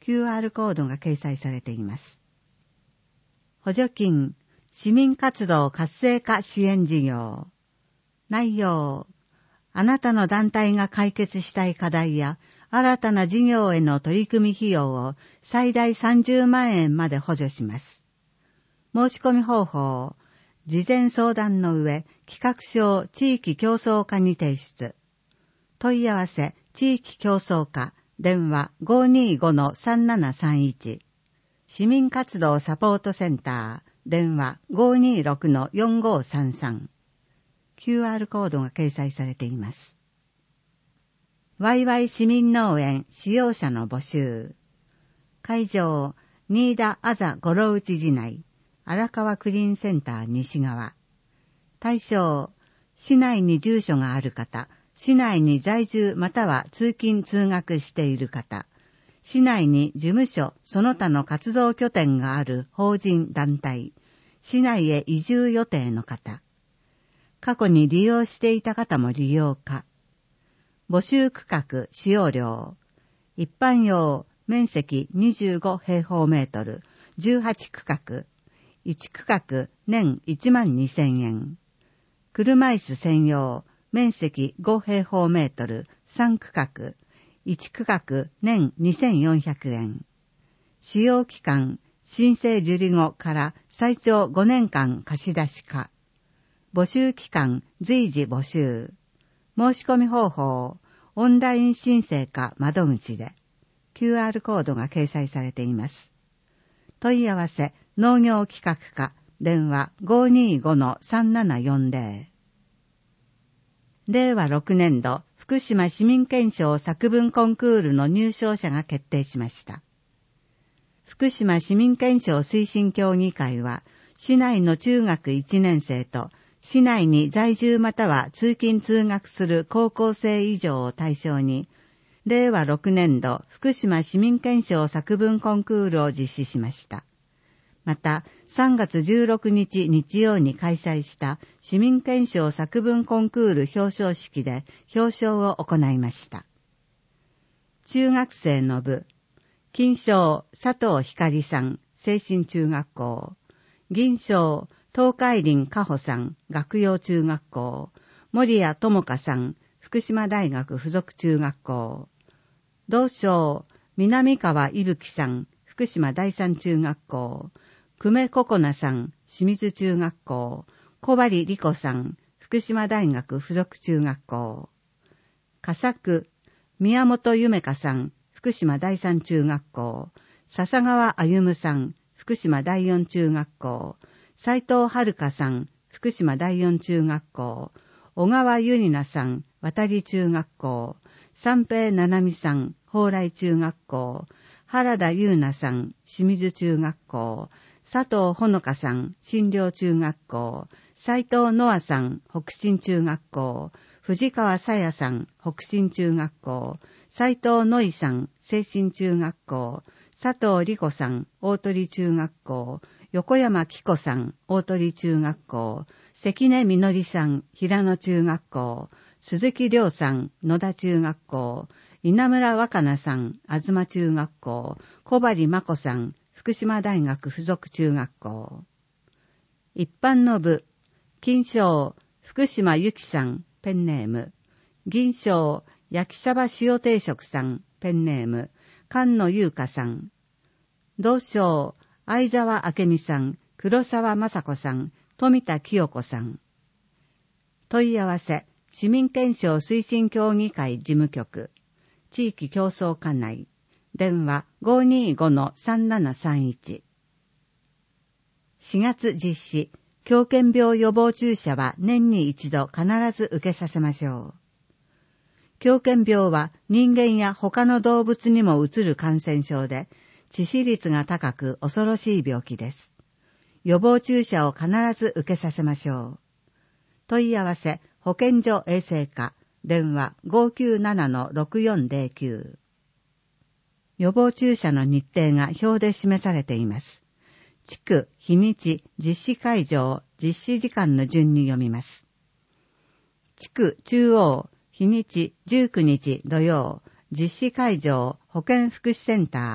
キューアール コードが掲載されています。補助金、市民活動活性化支援事業。内容、あなたの団体が解決したい課題や新たな事業への取り組み費用を最大さんじゅうまんえんまで補助します。申し込み方法、事前相談の上、企画書を地域競争課に提出。問い合わせ、地域競争課、電話 ごーにーごのさんななさんいち。市民活動サポートセンター、電話 ごーにーろくのよんごーさんさん。キューアール コードが掲載されています。ワイワイ市民農園使用者の募集。会場、新田あざ五郎内市内、荒川クリーンセンター西側。対象、市内に住所がある方、市内に在住または通勤通学している方、市内に事務所その他の活動拠点がある法人団体、市内へ移住予定の方、過去に利用していた方も利用可。募集区画使用料、一般用面積にじゅうごへいほうメートル、じゅうはち区画、いち区画年いちまんにせんえん。車椅子専用面積ごへいほうメートル、さん区画、いち区画年にせんよんひゃくえん。使用期間、申請受理後から最長ごねんかん貸し出し可。募集期間、随時募集。申し込み方法、オンライン申請か窓口で。キューアール コードが掲載されています。問い合わせ、農業企画課、電話 ごーにーごのさんななよんぜろ。れいわろくねんど、福島市民憲章作文コンクールの入賞者が決定しました。福島市民憲章推進協議会は、市内の中学いちねん生と、市内に在住または通勤通学する高校生以上を対象に、れいわろくねんど福島市民憲章作文コンクールを実施しました。また、さんがつじゅうろくにち日曜に開催した市民憲章作文コンクール表彰式で表彰を行いました。中学生の部、金賞佐藤ひかりさん、清新中学校、銀賞東海林加穂さん、学用中学校、森谷智香さん、福島大学附属中学校、同賞南川伊吹さん、福島第三中学校、久米ココナさん、清水中学校、小針理子さん、福島大学附属中学校、佳作宮本夢香さん、福島第三中学校、笹川歩さん、福島第四中学校、斉藤遥さん、福島第四中学校、小川ゆりなさん、渡り中学校、三平七海さん、蓬莱中学校、原田優奈さん、清水中学校、佐藤ほのかさん、新寮中学校、斉藤ノアさん、北新中学校、藤川さやさん、北新中学校、斉藤のいさん、清新中学校、佐藤理子さん、大鳥中学校、横山紀子さん、大鳥中学校、関根みのりさん、平野中学校、鈴木亮さん、野田中学校、稲村若菜さん、東中学校、小針真子さん、福島大学附属中学校。一般の部、金賞、福島由紀さん、ペンネーム。銀賞、焼きサバ塩定食さん、ペンネーム。菅野優香さん。同賞、相沢明美さん、黒沢雅子さん、富田清子さん。問い合わせ、市民憲章推進協議会事務局。地域競争課内。電話 ごーにーごのさんななさんいち。しがつ実施、狂犬病予防注射は年に一度必ず受けさせましょう。狂犬病は人間や他の動物にもうつる感染症で、致死率が高く恐ろしい病気です。予防注射を必ず受けさせましょう。問い合わせ、保健所衛生課、電話 ごーきゅうななのろくよんぜろきゅう。予防注射の日程が表で示されています。地区、日にち、実施会場、実施時間の順に読みます。地区中央、日にちじゅうくにち土曜、実施会場、保健福祉センター、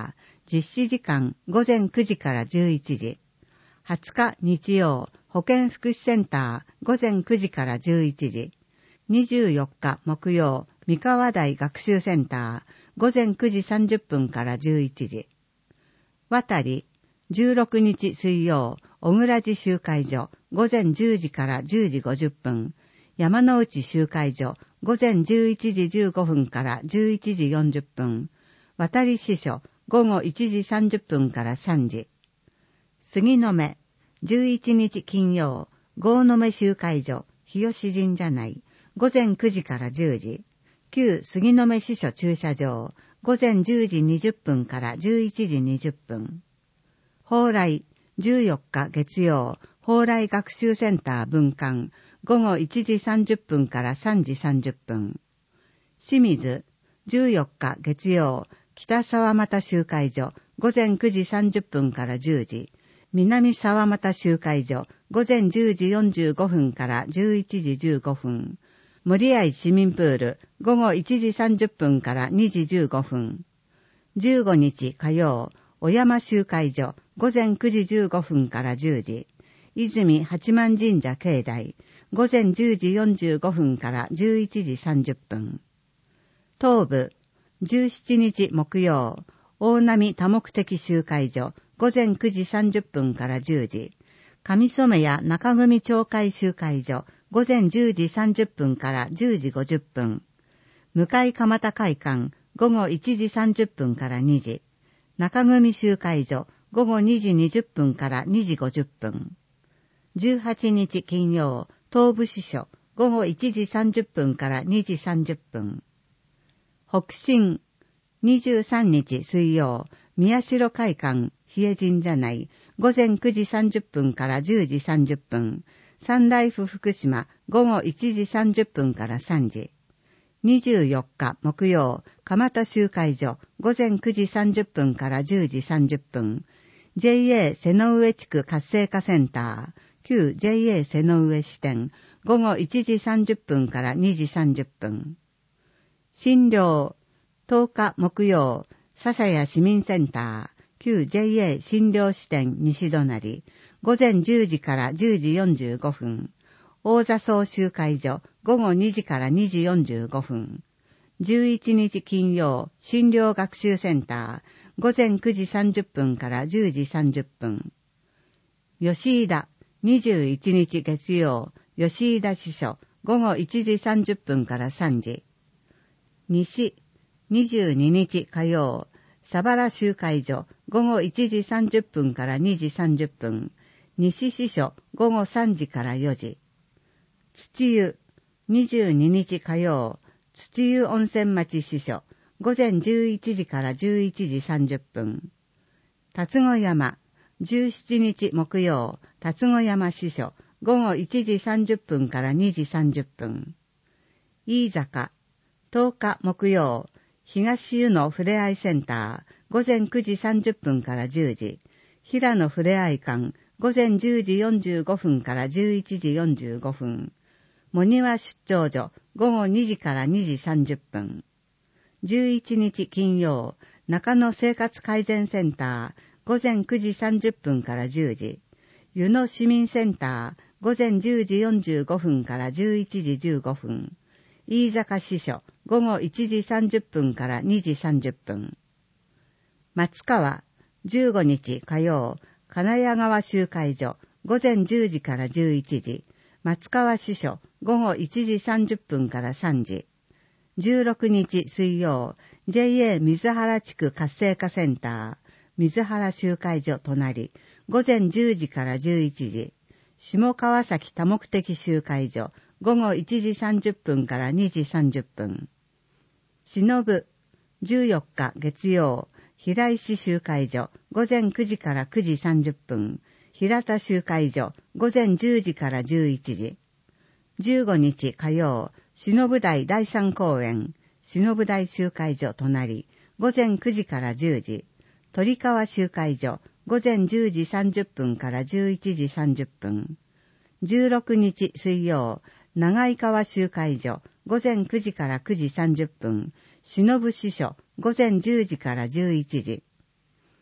実施時間午前くじからじゅういちじ。はつか日曜、保健福祉センター午前くじからじゅういちじ。にじゅうよっか木曜、三河台学習センター午前くじさんじゅっぷんからじゅういちじ。渡り、じゅうろくにち水曜、小倉寺集会所午前じゅうじからじゅうじごじゅっぷん。山之内集会所午前じゅういちじじゅうごふんからじゅういちじよんじゅっぷん。渡り支所午後いちじさんじゅっぷんからさんじ。杉の目、じゅういちにち金曜、郷の目集会所日吉神社内午前くじからじゅうじ。旧杉の目支所駐車場午前じゅうじにじゅっぷんからじゅういちじにじゅっぷん。蓬莱、じゅうよっか月曜、蓬莱学習センター分館午後いちじさんじゅっぷんからさんじさんじゅっぷん。清水、じゅうよっか月曜、北沢又集会所午前くじさんじゅっぷんからじゅうじ。南沢又集会所午前じゅうじよんじゅうごふんからじゅういちじじゅうごふん。森合市民プール午後いちじさんじゅっぷんからにじじゅうごふん。じゅうごにち火曜、小山集会所午前くじじゅうごふんからじゅうじ。泉八幡神社境内午前じゅうじよんじゅうごふんからじゅういちじさんじゅっぷん。東部、じゅうしちにち木曜、大波多目的集会所午前くじさんじゅっぷんからじゅうじ。上染谷中組町会集会所午前じゅうじさんじゅっぷんからじゅうじごじゅっぷん。向蒲田会館午後いちじさんじゅっぷんからにじ。中組集会所午後にじにじゅっぷんからにじごじゅっぷん。じゅうはちにち金曜、東部支所午後いちじさんじゅっぷんからにじさんじゅっぷん。北進、にじゅうさんにち水曜、宮代会館日枝神社内午前くじさんじゅっぷんからじゅうじさんじゅっぷん。サンライフ福島午後いちじさんじゅっぷんからさんじ。にじゅうよっか木曜、蒲田集会所午前くじさんじゅっぷんからじゅうじさんじゅっぷん。ジェイエー 瀬の上地区活性化センター、旧 ジェイエー 瀬の上支店午後いちじさんじゅっぷんからにじさんじゅっぷん。診療、とおか木曜、笹谷市民センター、旧 ジェイエー 診療支店西隣、午前じゅうじからじゅうじよんじゅうごふん。大座総集会所、午後にじからにじよんじゅうごふん。じゅういちにち金曜、診療学習センター、午前くじさんじゅっぷんからじゅうじさんじゅっぷん。吉井田、にじゅういちにち月曜、吉井田支所、午後いちじさんじゅっぷんからさんじ。西、にじゅうににち火曜、佐原集会所、午後いちじさんじゅっぷんからにじさんじゅっぷん。西支所、午後さんじからよじ。土湯、にじゅうににち火曜、土湯温泉町支所、午前じゅういちじからじゅういちじさんじゅっぷん。辰子山、じゅうしちにち木曜、辰子山支所、午後いちじさんじゅっぷんからにじさんじゅっぷん。飯坂、とおか木曜、東湯のふれあいセンター、午前くじさんじゅっぷんからじゅうじ。平野ふれあい館、午前じゅうじよんじゅうごふんからじゅういちじよんじゅうごふん。茂庭出張所、午後にじからにじさんじゅっぷん。じゅういちにち金曜、中野生活改善センター、午前くじさんじゅっぷんからじゅうじ。湯野市民センター、午前じゅうじよんじゅうごふんからじゅういちじじゅうごふん。飯坂支所、午後いちじさんじゅっぷんからにじさんじゅっぷん。松川、じゅうごにち火曜、金谷川集会所、午前じゅうじからじゅういちじ。松川支所、午後いちじさんじゅっぷんからさんじ。じゅうろくにち水曜、ジェイエー 水原地区活性化センター、水原集会所隣、午前じゅうじからじゅういちじ。下川崎多目的集会所、午後いちじさんじゅっぷんからにじさんじゅっぷん。忍ぶ、じゅうよっか月曜、平石集会所、午前くじからくじさんじゅっぷん。平田集会所、午前じゅうじからじゅういちじ。じゅうごにち火曜、忍台第三公園、忍台集会所隣、午前くじからじゅうじ。鳥川集会所、午前じゅうじさんじゅっぷんからじゅういちじさんじゅっぷん。じゅうろくにち水曜、長井川集会所、午前くじからくじさんじゅっぷん。忍支所、午前じゅうじからじゅういちじ。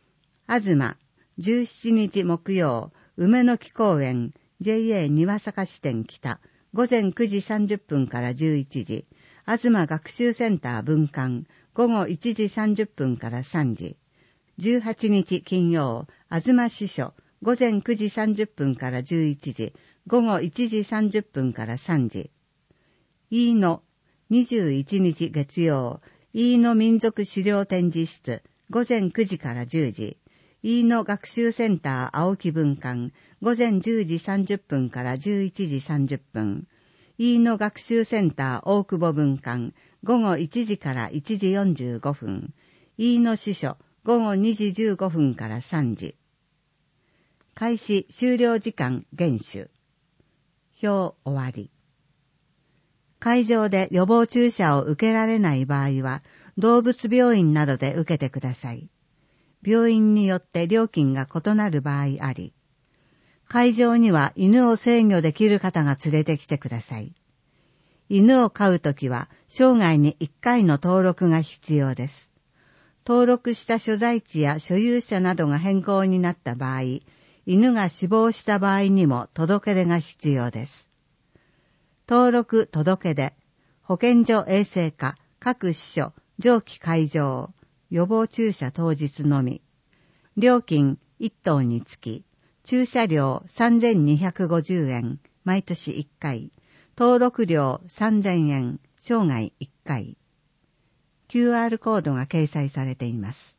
東、じゅうしちにち木曜、梅の木公園、ジェイエー 庭坂支店北、ごぜんくじさんじゅっぷんからじゅういちじ、東学習センター分館、ごごいちじさんじゅっぷんからさんじ、じゅうはちにち金曜、東支所、ごぜんくじさんじゅっぷんからじゅういちじ、ごごいちじさんじゅっぷんからさんじ、飯野、にじゅういちにち月曜、飯野民族資料展示室、ごぜんくじからじゅうじ、飯野学習センター青木分館、ごぜんじゅうじさんじゅっぷんからじゅういちじさんじゅっぷん、飯野学習センター大久保分館、ごごいちじからいちじよんじゅうごふん、飯野支所、ごごにじじゅうごふんからさんじ。開始終了時間厳守。表終わり。会場で予防注射を受けられない場合は、動物病院などで受けてください。病院によって料金が異なる場合あり、会場には犬を制御できる方が連れてきてください。犬を飼うときは生涯にいっかいの登録が必要です。登録した所在地や所有者などが変更になった場合、犬が死亡した場合にも届け出が必要です。登録届け出、保健所衛生課、各支所、上記会場、予防注射当日のみ。料金いっ頭につき、注射料さんぜんにひゃくごじゅうえん、毎年いっかい。登録料さんぜんえん、生涯いっかい。キューアール コードが掲載されています。